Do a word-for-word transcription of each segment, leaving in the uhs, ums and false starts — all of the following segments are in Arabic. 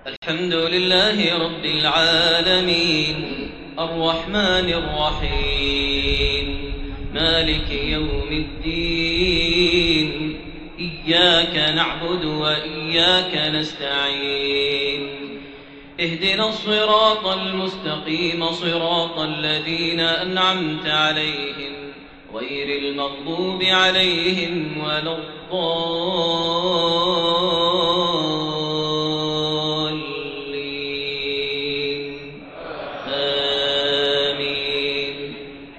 الحمد لله رب العالمين الرحمن الرحيم مالك يوم الدين إياك نعبد وإياك نستعين اهدنا الصراط المستقيم صراط الذين أنعمت عليهم غير المغضوب عليهم ولا الضالين آمين.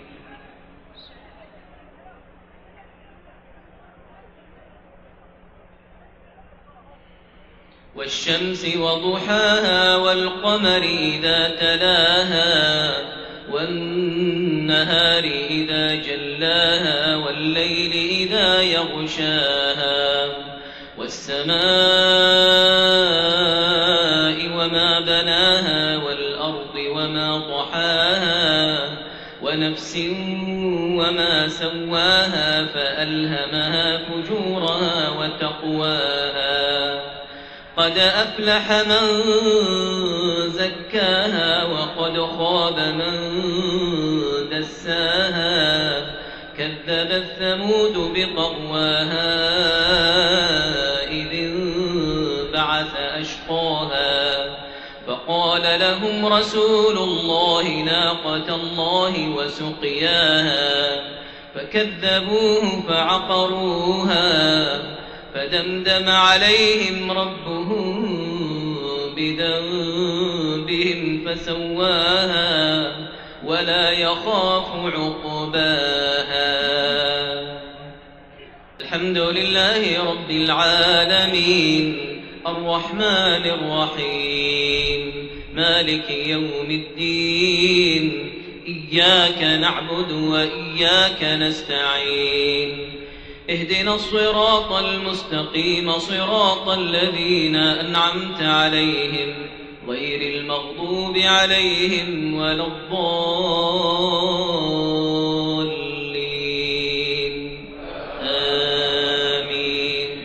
والشمس وضحاها والقمر إذا تلاها والنهار إذا جلاها والليل إذا يغشاها والسماء وما بناها والأرض وما طحاها ونفس وما سواها فألهمها فجورها وتقواها قد أفلح من زكاها وقد خاب من دساها كذبت ثمود بطغواها إذ انبعث أشقاها فقال لهم رسول الله ناقة الله وسقياها فكذبوه فعقروها فدمدم عليهم ربهم بذنبهم فسواها ولا يخاف عقباها. الحمد لله رب العالمين الرحمن الرحيم مالك يوم الدين إياك نعبد وإياك نستعين اهدنا الصراط المستقيم صراط الذين أنعمت عليهم غير المغضوب عليهم ولا الضالين آمين.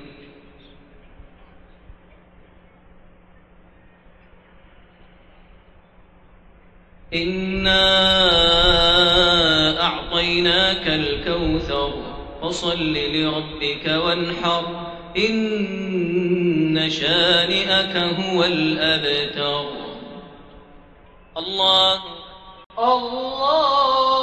إنا أعطيناك الكوثر فصل لربك وانحر إن شانئك هو الأبتر. الله الله